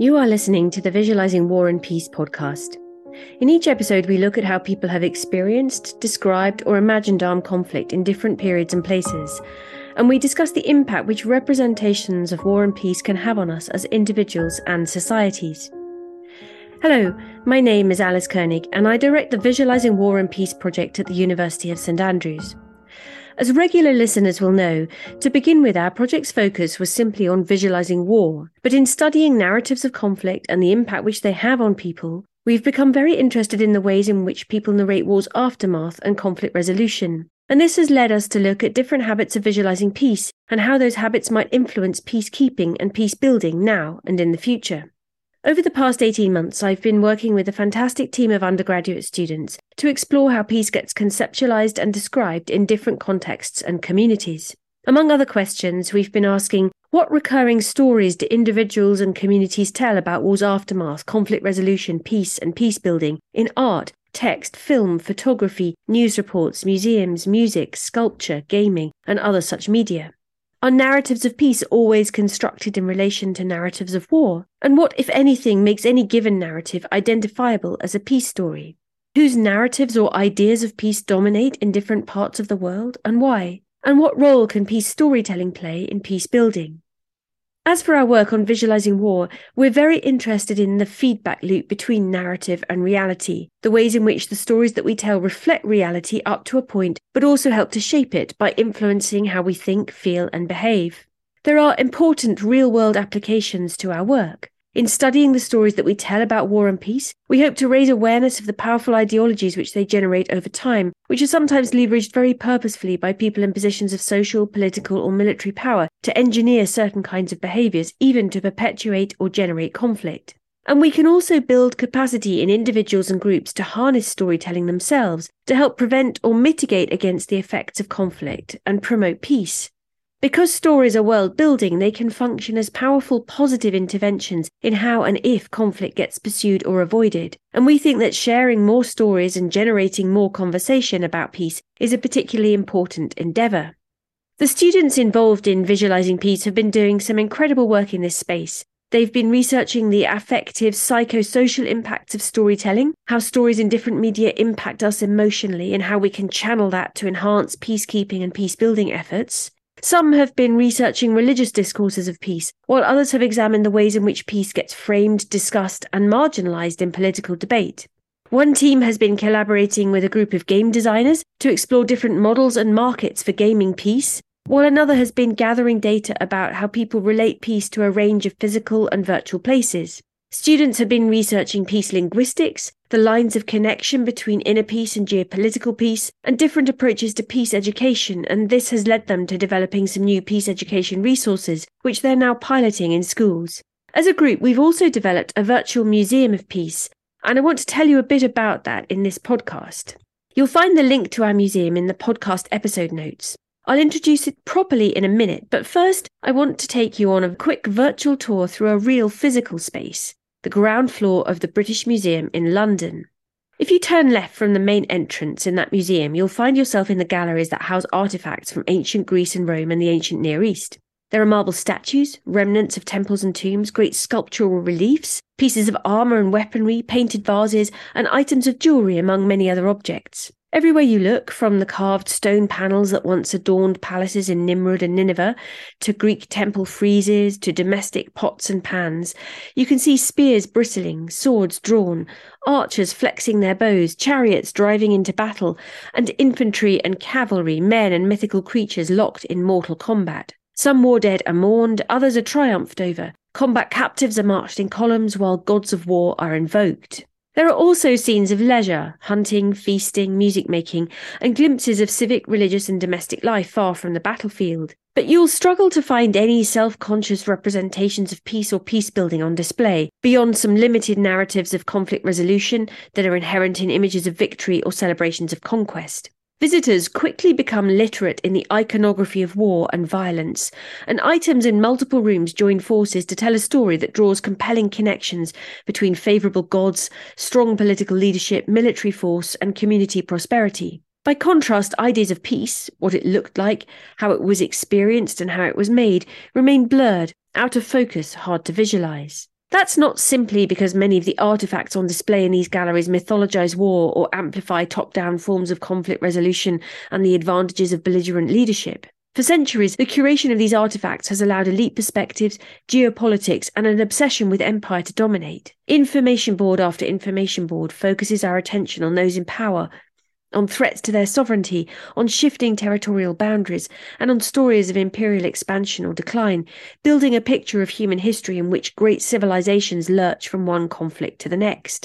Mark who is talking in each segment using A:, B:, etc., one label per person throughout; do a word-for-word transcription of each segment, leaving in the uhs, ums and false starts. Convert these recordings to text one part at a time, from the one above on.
A: You are listening to the Visualizing War and Peace podcast. In each episode, we look at how people have experienced, described, or imagined armed conflict in different periods and places, and we discuss the impact which representations of war and peace can have on us as individuals and societies. Hello, my name is Alice Koenig, and I direct the Visualizing War and Peace project at the University of St Andrews. As regular listeners will know, to begin with, our project's focus was simply on visualizing war, but in studying narratives of conflict and the impact which they have on people, we've become very interested in the ways in which people narrate war's aftermath and conflict resolution. And this has led us to look at different habits of visualizing peace and how those habits might influence peacekeeping and peace building now and in the future. Over the past eighteen months, I've been working with a fantastic team of undergraduate students to explore how peace gets conceptualized and described in different contexts and communities. Among other questions, we've been asking, what recurring stories do individuals and communities tell about war's aftermath, conflict resolution, peace and peace building in art, text, film, photography, news reports, museums, music, sculpture, gaming, and other such media? Are narratives of peace always constructed in relation to narratives of war? And what, if anything, makes any given narrative identifiable as a peace story? Whose narratives or ideas of peace dominate in different parts of the world, and why? And what role can peace storytelling play in peace building? As for our work on visualizing war, we're very interested in the feedback loop between narrative and reality, the ways in which the stories that we tell reflect reality up to a point, but also help to shape it by influencing how we think, feel, and behave. There are important real-world applications to our work. In studying the stories that we tell about war and peace, we hope to raise awareness of the powerful ideologies which they generate over time, which are sometimes leveraged very purposefully by people in positions of social, political, or military power to engineer certain kinds of behaviours, even to perpetuate or generate conflict. And we can also build capacity in individuals and groups to harness storytelling themselves to help prevent or mitigate against the effects of conflict and promote peace. Because stories are world-building, they can function as powerful positive interventions in how and if conflict gets pursued or avoided. And we think that sharing more stories and generating more conversation about peace is a particularly important endeavour. The students involved in visualizing peace have been doing some incredible work in this space. They've been researching the affective, psychosocial impacts of storytelling, how stories in different media impact us emotionally, and how we can channel that to enhance peacekeeping and peace-building efforts. Some have been researching religious discourses of peace, while others have examined the ways in which peace gets framed, discussed, and marginalized in political debate. One team has been collaborating with a group of game designers to explore different models and markets for gaming peace, while another has been gathering data about how people relate peace to a range of physical and virtual places. Students have been researching peace linguistics, the lines of connection between inner peace and geopolitical peace, and different approaches to peace education, and this has led them to developing some new peace education resources, which they're now piloting in schools. As a group, we've also developed a virtual museum of peace, and I want to tell you a bit about that in this podcast. You'll find the link to our museum in the podcast episode notes. I'll introduce it properly in a minute, but first I want to take you on a quick virtual tour through a real physical space, the ground floor of the British Museum in London. If you turn left from the main entrance in that museum, you'll find yourself in the galleries that house artefacts from ancient Greece and Rome and the ancient Near East. There are marble statues, remnants of temples and tombs, great sculptural reliefs, pieces of armour and weaponry, painted vases, and items of jewellery among many other objects. Everywhere you look, from the carved stone panels that once adorned palaces in Nimrud and Nineveh, to Greek temple friezes, to domestic pots and pans, you can see spears bristling, swords drawn, archers flexing their bows, chariots driving into battle, and infantry and cavalry, men and mythical creatures locked in mortal combat. Some war dead are mourned, others are triumphed over. Combat captives are marched in columns, while gods of war are invoked. There are also scenes of leisure, hunting, feasting, music-making, and glimpses of civic, religious and domestic life far from the battlefield. But you'll struggle to find any self-conscious representations of peace or peace-building on display, beyond some limited narratives of conflict resolution that are inherent in images of victory or celebrations of conquest. Visitors quickly become literate in the iconography of war and violence, and items in multiple rooms join forces to tell a story that draws compelling connections between favourable gods, strong political leadership, military force, and community prosperity. By contrast, ideas of peace, what it looked like, how it was experienced, and how it was made, remain blurred, out of focus, hard to visualise. That's not simply because many of the artefacts on display in these galleries mythologize war or amplify top-down forms of conflict resolution and the advantages of belligerent leadership. For centuries, the curation of these artefacts has allowed elite perspectives, geopolitics, and an obsession with empire to dominate. Information board after information board focuses our attention on those in power, on threats to their sovereignty, on shifting territorial boundaries, and on stories of imperial expansion or decline, building a picture of human history in which great civilizations lurch from one conflict to the next.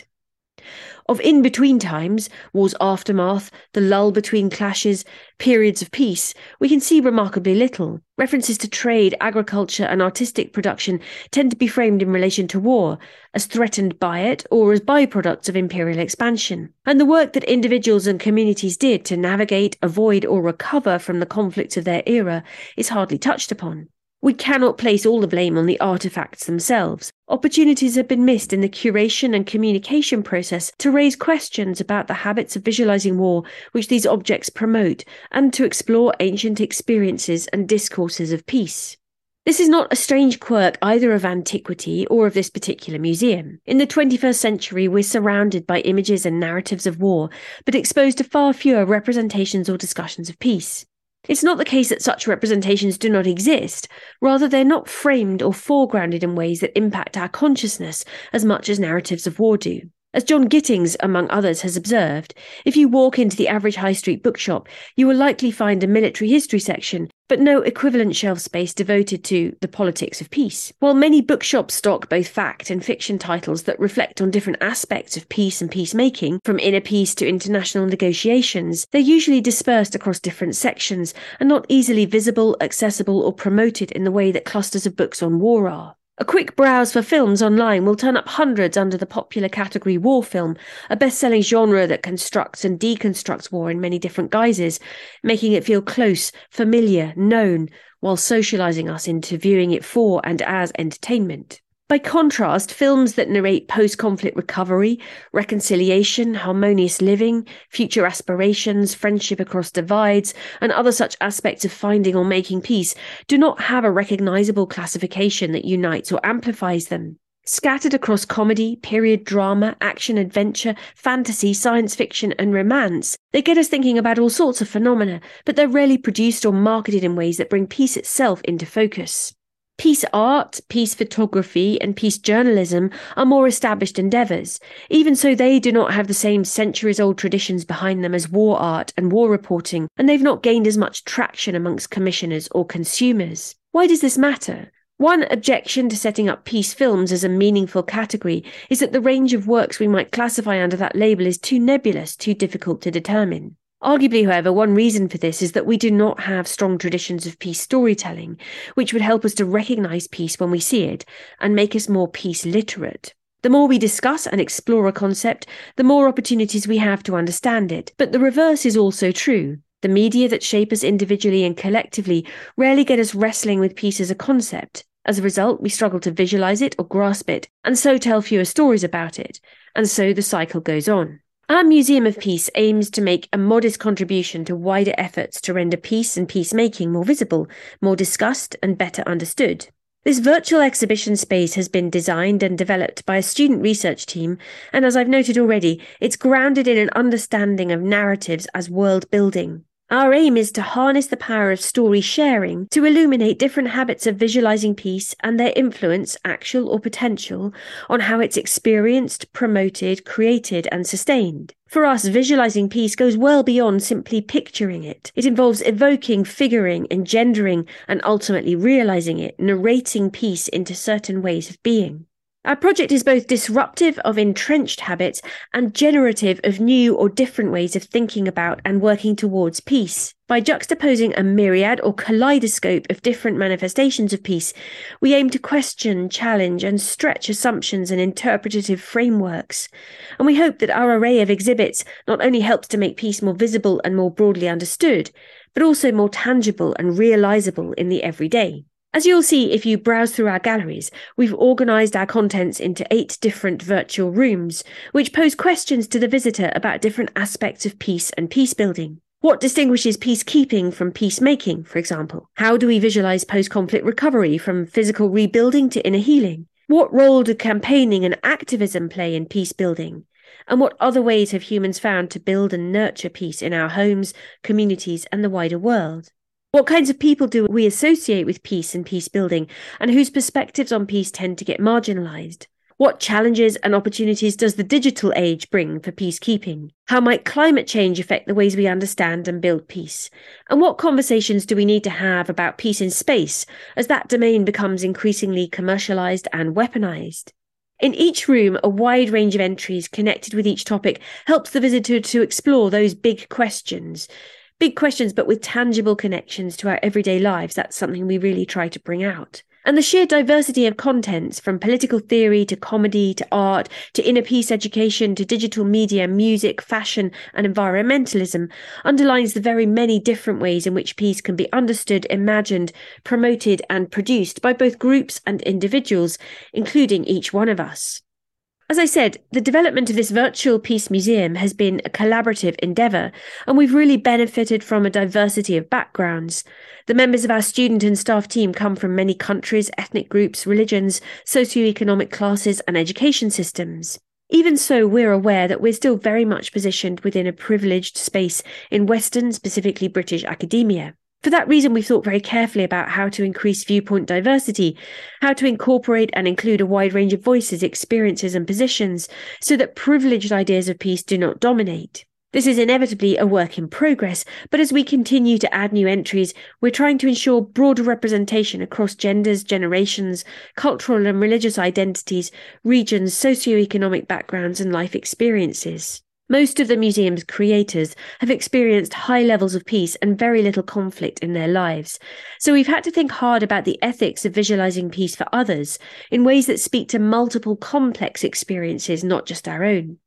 A: Of in-between times, war's aftermath, the lull between clashes, periods of peace, we can see remarkably little. References to trade, agriculture, and artistic production tend to be framed in relation to war, as threatened by it or as byproducts of imperial expansion. And the work that individuals and communities did to navigate, avoid, or recover from the conflicts of their era is hardly touched upon. We cannot place all the blame on the artefacts themselves. Opportunities have been missed in the curation and communication process to raise questions about the habits of visualizing war which these objects promote, and to explore ancient experiences and discourses of peace. This is not a strange quirk either of antiquity or of this particular museum. In the twenty-first century, we're surrounded by images and narratives of war, but exposed to far fewer representations or discussions of peace. It's not the case that such representations do not exist, rather they're not framed or foregrounded in ways that impact our consciousness as much as narratives of war do. As John Gittings, among others, has observed, if you walk into the average high street bookshop, you will likely find a military history section, but no equivalent shelf space devoted to the politics of peace. While many bookshops stock both fact and fiction titles that reflect on different aspects of peace and peacemaking, from inner peace to international negotiations, they're usually dispersed across different sections and not easily visible, accessible, or promoted in the way that clusters of books on war are. A quick browse for films online will turn up hundreds under the popular category war film, a best-selling genre that constructs and deconstructs war in many different guises, making it feel close, familiar, known, while socializing us into viewing it for and as entertainment. By contrast, films that narrate post-conflict recovery, reconciliation, harmonious living, future aspirations, friendship across divides, and other such aspects of finding or making peace do not have a recognizable classification that unites or amplifies them. Scattered across comedy, period drama, action-adventure, fantasy, science fiction, and romance, they get us thinking about all sorts of phenomena, but they're rarely produced or marketed in ways that bring peace itself into focus. Peace art, peace photography, and peace journalism are more established endeavours. Even so, they do not have the same centuries-old traditions behind them as war art and war reporting, and they've not gained as much traction amongst commissioners or consumers. Why does this matter? One objection to setting up peace films as a meaningful category is that the range of works we might classify under that label is too nebulous, too difficult to determine. Arguably, however, one reason for this is that we do not have strong traditions of peace storytelling, which would help us to recognise peace when we see it and make us more peace literate. The more we discuss and explore a concept, the more opportunities we have to understand it. But the reverse is also true. The media that shape us individually and collectively rarely get us wrestling with peace as a concept. As a result, we struggle to visualise it or grasp it, and so tell fewer stories about it. And so the cycle goes on. Our Museum of Peace aims to make a modest contribution to wider efforts to render peace and peacemaking more visible, more discussed, and better understood. This virtual exhibition space has been designed and developed by a student research team, and as I've noted already, it's grounded in an understanding of narratives as world building. Our aim is to harness the power of story sharing to illuminate different habits of visualizing peace and their influence, actual or potential, on how it's experienced, promoted, created, and sustained. For us, visualizing peace goes well beyond simply picturing it. It involves evoking, figuring, engendering, and ultimately realizing it, narrating peace into certain ways of being. Our project is both disruptive of entrenched habits and generative of new or different ways of thinking about and working towards peace. By juxtaposing a myriad or kaleidoscope of different manifestations of peace, we aim to question, challenge, and stretch assumptions and interpretative frameworks. And we hope that our array of exhibits not only helps to make peace more visible and more broadly understood, but also more tangible and realizable in the everyday. As you'll see if you browse through our galleries, we've organised our contents into eight different virtual rooms, which pose questions to the visitor about different aspects of peace and peace building. What distinguishes peacekeeping from peacemaking, for example? How do we visualise post-conflict recovery from physical rebuilding to inner healing? What role do campaigning and activism play in peace building? And what other ways have humans found to build and nurture peace in our homes, communities, and the wider world? What kinds of people do we associate with peace and peace building, and whose perspectives on peace tend to get marginalised? What challenges and opportunities does the digital age bring for peacekeeping? How might climate change affect the ways we understand and build peace? And what conversations do we need to have about peace in space as that domain becomes increasingly commercialised and weaponised? In each room, a wide range of entries connected with each topic helps the visitor to explore those big questions. Big questions, but with tangible connections to our everyday lives. That's something we really try to bring out. And the sheer diversity of contents, from political theory to comedy to art to inner peace education to digital media, music, fashion and environmentalism, underlines the very many different ways in which peace can be understood, imagined, promoted and produced by both groups and individuals, including each one of us. As I said, the development of this virtual peace museum has been a collaborative endeavour, and we've really benefited from a diversity of backgrounds. The members of our student and staff team come from many countries, ethnic groups, religions, socioeconomic classes and education systems. Even so, we're aware that we're still very much positioned within a privileged space in Western, specifically British academia. For that reason, we've thought very carefully about how to increase viewpoint diversity, how to incorporate and include a wide range of voices, experiences and positions, so that privileged ideas of peace do not dominate. This is inevitably a work in progress, but as we continue to add new entries, we're trying to ensure broader representation across genders, generations, cultural and religious identities, regions, socioeconomic backgrounds and life experiences. Most of the museum's creators have experienced high levels of peace and very little conflict in their lives, so we've had to think hard about the ethics of visualising peace for others in ways that speak to multiple complex experiences, not just our own.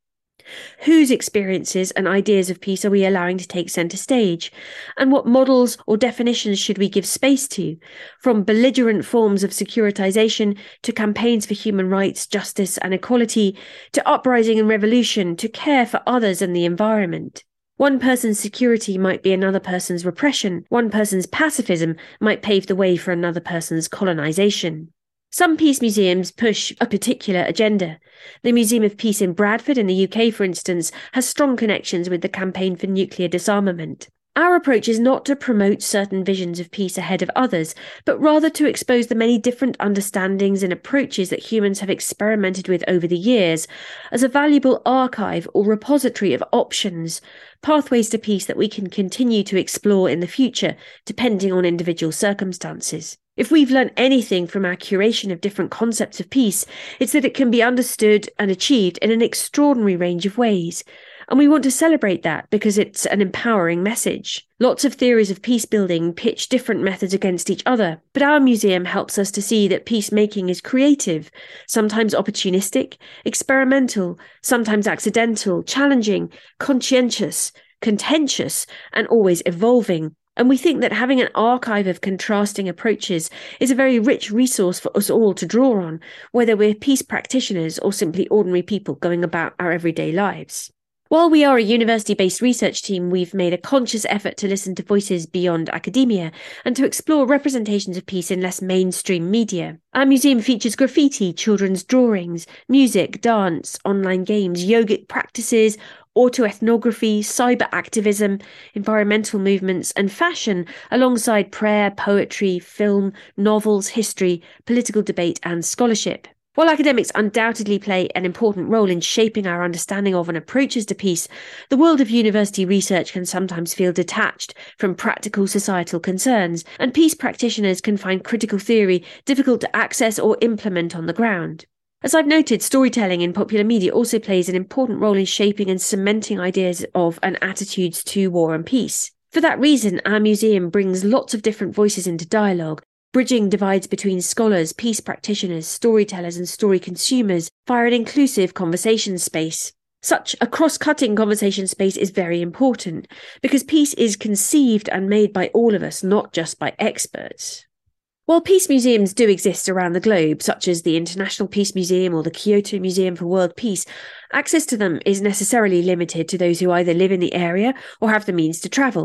A: Whose experiences and ideas of peace are we allowing to take centre stage? And what models or definitions should we give space to? From belligerent forms of securitisation to campaigns for human rights, justice and equality, to uprising and revolution, to care for others and the environment. One person's security might be another person's repression. One person's pacifism might pave the way for another person's colonisation. Some peace museums push a particular agenda. The Museum of Peace in Bradford in the U K, for instance, has strong connections with the campaign for nuclear disarmament. Our approach is not to promote certain visions of peace ahead of others, but rather to expose the many different understandings and approaches that humans have experimented with over the years as a valuable archive or repository of options, pathways to peace that we can continue to explore in the future, depending on individual circumstances. If we've learned anything from our curation of different concepts of peace, it's that it can be understood and achieved in an extraordinary range of ways. And we want to celebrate that because it's an empowering message. Lots of theories of peace building pitch different methods against each other, but our museum helps us to see that peacemaking is creative, sometimes opportunistic, experimental, sometimes accidental, challenging, conscientious, contentious, and always evolving. And we think that having an archive of contrasting approaches is a very rich resource for us all to draw on, whether we're peace practitioners or simply ordinary people going about our everyday lives. While we are a university-based research team, we've made a conscious effort to listen to voices beyond academia and to explore representations of peace in less mainstream media. Our museum features graffiti, children's drawings, music, dance, online games, yogic practices, autoethnography, cyber activism, environmental movements, and fashion, alongside prayer, poetry, film, novels, history, political debate, and scholarship. While academics undoubtedly play an important role in shaping our understanding of and approaches to peace, the world of university research can sometimes feel detached from practical societal concerns, and peace practitioners can find critical theory difficult to access or implement on the ground. As I've noted, storytelling in popular media also plays an important role in shaping and cementing ideas of and attitudes to war and peace. For that reason, our museum brings lots of different voices into dialogue, bridging divides between scholars, peace practitioners, storytellers and story consumers via an inclusive conversation space. Such a cross-cutting conversation space is very important because peace is conceived and made by all of us, not just by experts. While peace museums do exist around the globe, such as the International Peace Museum or the Kyoto Museum for World Peace, access to them is necessarily limited to those who either live in the area or have the means to travel.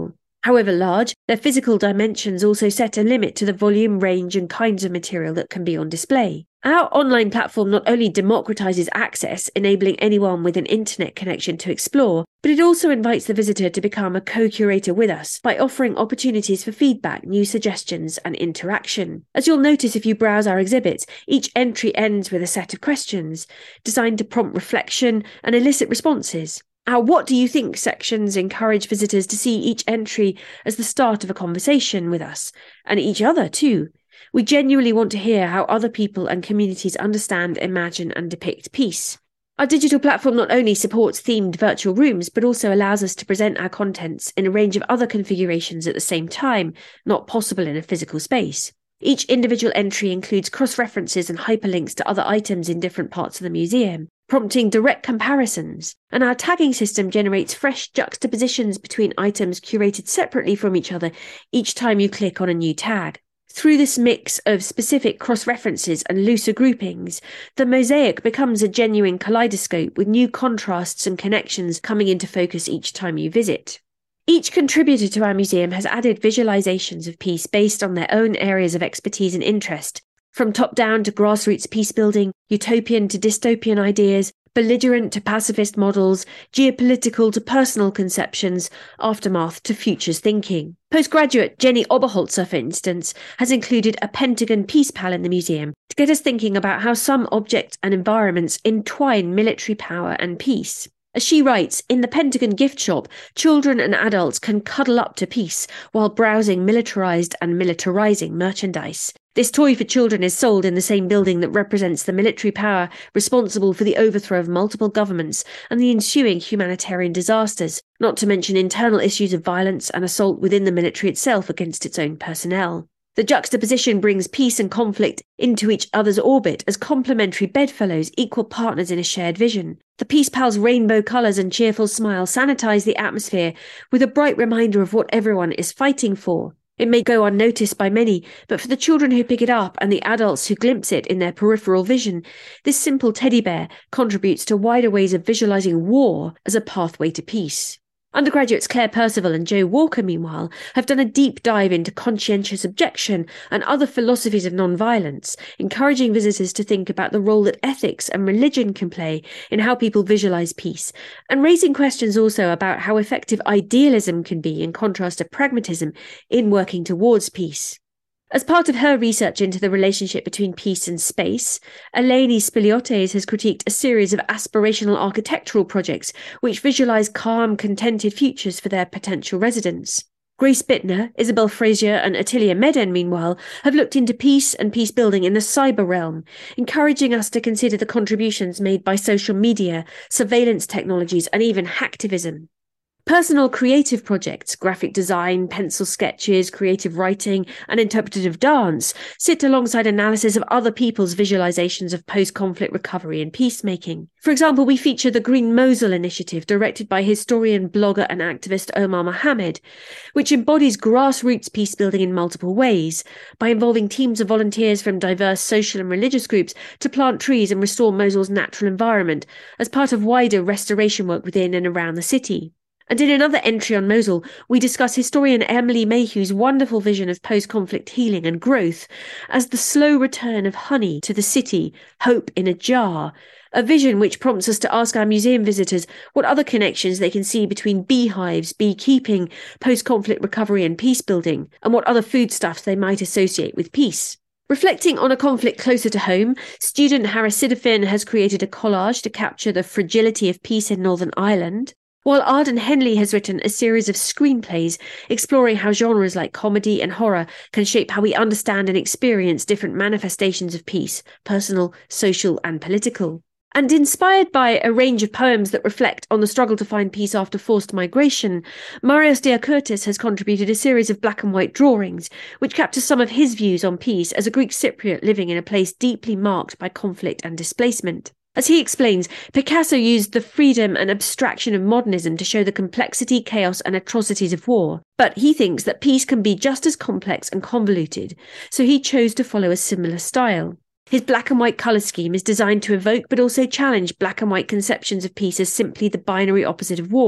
A: However large, their physical dimensions also set a limit to the volume, range, and kinds of material that can be on display. Our online platform not only democratizes access, enabling anyone with an internet connection to explore, but it also invites the visitor to become a co-curator with us by offering opportunities for feedback, new suggestions, and interaction. As you'll notice if you browse our exhibits, each entry ends with a set of questions designed to prompt reflection and elicit responses. Our What Do You Think sections encourage visitors to see each entry as the start of a conversation with us, and each other too. We genuinely want to hear how other people and communities understand, imagine, and depict peace. Our digital platform not only supports themed virtual rooms, but also allows us to present our contents in a range of other configurations at the same time, not possible in a physical space. Each individual entry includes cross-references and hyperlinks to other items in different parts of the museum, prompting direct comparisons, and our tagging system generates fresh juxtapositions between items curated separately from each other each time you click on a new tag. Through this mix of specific cross-references and looser groupings, the mosaic becomes a genuine kaleidoscope with new contrasts and connections coming into focus each time you visit. Each contributor to our museum has added visualizations of peace based on their own areas of expertise and interest, from top-down to grassroots peace-building, utopian to dystopian ideas, belligerent to pacifist models, geopolitical to personal conceptions, aftermath to futures thinking. Postgraduate Jenny Oberholzer, for instance, has included a Pentagon Peace Pal in the museum to get us thinking about how some objects and environments entwine military power and peace. As she writes, in the Pentagon gift shop, children and adults can cuddle up to peace while browsing militarized and militarizing merchandise. This toy for children is sold in the same building that represents the military power responsible for the overthrow of multiple governments and the ensuing humanitarian disasters, not to mention internal issues of violence and assault within the military itself against its own personnel. The juxtaposition brings peace and conflict into each other's orbit as complementary bedfellows, equal partners in a shared vision. The Peace Pal's rainbow colours and cheerful smile sanitize the atmosphere with a bright reminder of what everyone is fighting for. It may go unnoticed by many, but for the children who pick it up and the adults who glimpse it in their peripheral vision, this simple teddy bear contributes to wider ways of visualising war as a pathway to peace. Undergraduates Claire Percival and Joe Walker, meanwhile, have done a deep dive into conscientious objection and other philosophies of non-violence, encouraging visitors to think about the role that ethics and religion can play in how people visualise peace, and raising questions also about how effective idealism can be in contrast to pragmatism in working towards peace. As part of her research into the relationship between peace and space, Eleni Spiliotes has critiqued a series of aspirational architectural projects which visualise calm, contented futures for their potential residents. Grace Bittner, Isabel Frazier and Attilia Meden, meanwhile, have looked into peace and peace building in the cyber realm, encouraging us to consider the contributions made by social media, surveillance technologies and even hacktivism. Personal creative projects, graphic design, pencil sketches, creative writing, and interpretative dance sit alongside analysis of other people's visualizations of post-conflict recovery and peacemaking. For example, we feature the Green Mosul initiative directed by historian, blogger, and activist Omar Mohammed, which embodies grassroots peacebuilding in multiple ways, by involving teams of volunteers from diverse social and religious groups to plant trees and restore Mosul's natural environment as part of wider restoration work within and around the city. And in another entry on Mosul, we discuss historian Emily Mayhew's wonderful vision of post-conflict healing and growth as the slow return of honey to the city, hope in a jar, a vision which prompts us to ask our museum visitors what other connections they can see between beehives, beekeeping, post-conflict recovery and peace building, and what other foodstuffs they might associate with peace. Reflecting on a conflict closer to home, student Harris Sidafin has created a collage to capture the fragility of peace in Northern Ireland, while Arden Henley has written a series of screenplays exploring how genres like comedy and horror can shape how we understand and experience different manifestations of peace, personal, social and political. And inspired by a range of poems that reflect on the struggle to find peace after forced migration, Marios Diakourtis has contributed a series of black and white drawings which capture some of his views on peace as a Greek Cypriot living in a place deeply marked by conflict and displacement. As he explains, Picasso used the freedom and abstraction of modernism to show the complexity, chaos and atrocities of war. But he thinks that peace can be just as complex and convoluted, so he chose to follow a similar style. His black and white colour scheme is designed to evoke but also challenge black and white conceptions of peace as simply the binary opposite of war.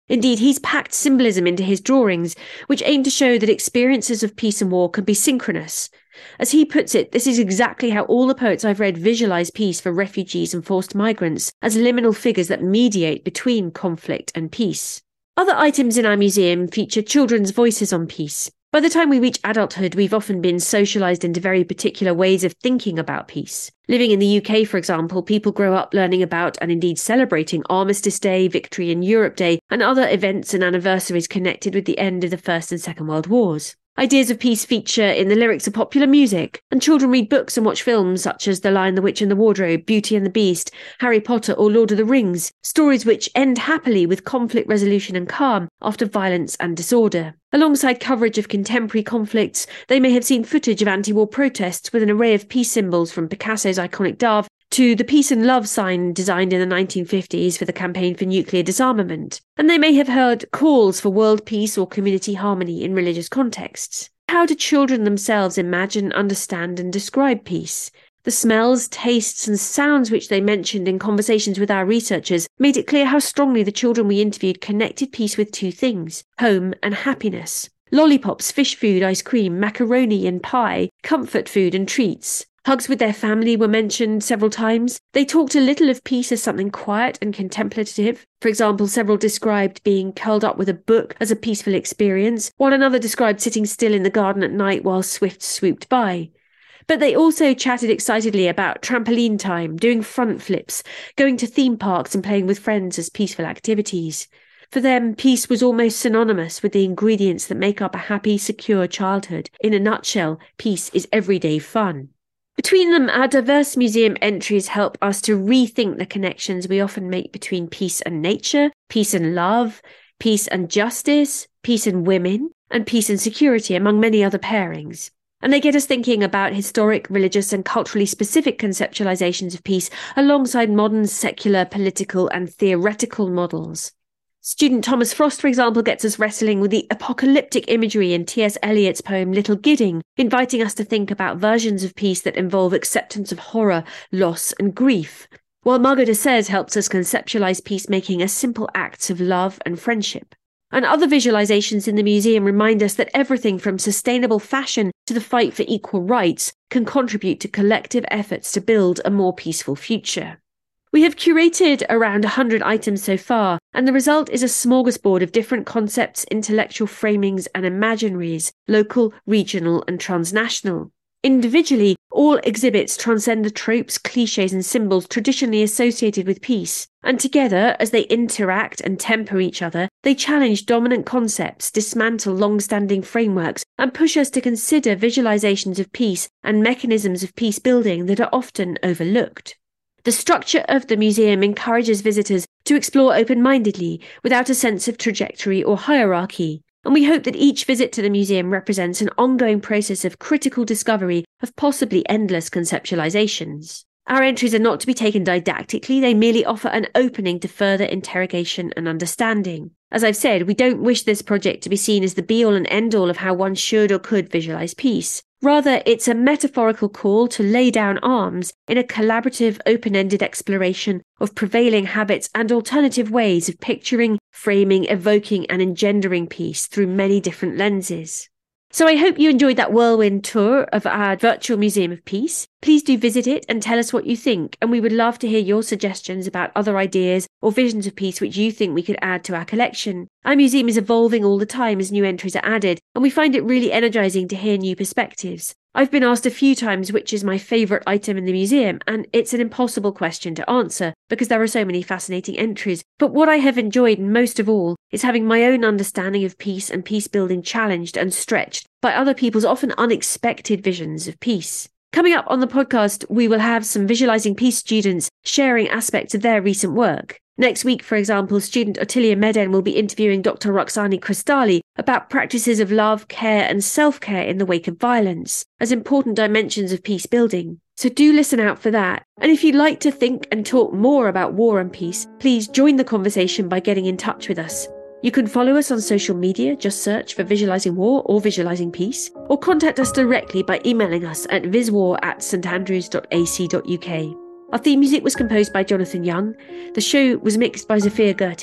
A: Indeed, he's packed symbolism into his drawings, which aim to show that experiences of peace and war can be synchronous. As he puts it, this is exactly how all the poets I've read visualise peace for refugees and forced migrants, as liminal figures that mediate between conflict and peace. Other items in our museum feature children's voices on peace. By the time we reach adulthood, we've often been socialised into very particular ways of thinking about peace. Living in the U K, for example, people grow up learning about and indeed celebrating Armistice Day, Victory in Europe Day, and other events and anniversaries connected with the end of the First and Second World Wars. Ideas of peace feature in the lyrics of popular music, and children read books and watch films such as The Lion, the Witch and the Wardrobe, Beauty and the Beast, Harry Potter or Lord of the Rings, stories which end happily with conflict resolution and calm after violence and disorder. Alongside coverage of contemporary conflicts, they may have seen footage of anti-war protests with an array of peace symbols from Picasso's iconic dove to the peace and love sign designed in the nineteen fifties for the campaign for nuclear disarmament. And they may have heard calls for world peace or community harmony in religious contexts. How do children themselves imagine, understand and describe peace? The smells, tastes and sounds which they mentioned in conversations with our researchers made it clear how strongly the children we interviewed connected peace with two things: home and happiness. Lollipops, fish food, ice cream, macaroni and pie, comfort food and treats. Hugs with their family were mentioned several times. They talked a little of peace as something quiet and contemplative. For example, several described being curled up with a book as a peaceful experience, while another described sitting still in the garden at night while swifts swooped by. But they also chatted excitedly about trampoline time, doing front flips, going to theme parks and playing with friends as peaceful activities. For them, peace was almost synonymous with the ingredients that make up a happy, secure childhood. In a nutshell, peace is everyday fun. Between them, our diverse museum entries help us to rethink the connections we often make between peace and nature, peace and love, peace and justice, peace and women, and peace and security, among many other pairings. And they get us thinking about historic, religious and culturally specific conceptualizations of peace alongside modern secular, political and theoretical models. Student Thomas Frost, for example, gets us wrestling with the apocalyptic imagery in T S Eliot's poem Little Gidding, inviting us to think about versions of peace that involve acceptance of horror, loss and grief, while Margot de Sèze helps us conceptualize peacemaking as simple acts of love and friendship. And other visualizations in the museum remind us that everything from sustainable fashion to the fight for equal rights can contribute to collective efforts to build a more peaceful future. We have curated around one hundred items so far, and the result is a smorgasbord of different concepts, intellectual framings and imaginaries, local, regional and transnational. Individually, all exhibits transcend the tropes, clichés and symbols traditionally associated with peace, and together, as they interact and temper each other, they challenge dominant concepts, dismantle long-standing frameworks, and push us to consider visualizations of peace and mechanisms of peace building that are often overlooked. The structure of the museum encourages visitors to explore open-mindedly, without a sense of trajectory or hierarchy, and we hope that each visit to the museum represents an ongoing process of critical discovery of possibly endless conceptualizations. Our entries are not to be taken didactically, they merely offer an opening to further interrogation and understanding. As I've said, we don't wish this project to be seen as the be-all and end-all of how one should or could visualize peace. Rather, it's a metaphorical call to lay down arms in a collaborative, open-ended exploration of prevailing habits and alternative ways of picturing, framing, evoking and engendering peace through many different lenses. So I hope you enjoyed that whirlwind tour of our virtual Museum of Peace. Please do visit it and tell us what you think, and we would love to hear your suggestions about other ideas or visions of peace which you think we could add to our collection. Our museum is evolving all the time as new entries are added, and we find it really energising to hear new perspectives. I've been asked a few times which is my favourite item in the museum, and it's an impossible question to answer because there are so many fascinating entries. But what I have enjoyed most of all is having my own understanding of peace and peace building challenged and stretched by other people's often unexpected visions of peace. Coming up on the podcast, we will have some Visualising Peace students sharing aspects of their recent work. Next week, for example, student Ottilia Meden will be interviewing Doctor Roxani Cristalli about practices of love, care and self-care in the wake of violence as important dimensions of peace building. So do listen out for that. And if you'd like to think and talk more about war and peace, please join the conversation by getting in touch with us. You can follow us on social media, just search for Visualising War or Visualising Peace, or contact us directly by emailing us at viswar at standrews dot a c dot u k. Our theme music was composed by Jonathan Young. The show was mixed by Zafir Gertin.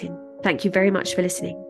A: Thank you very much for listening.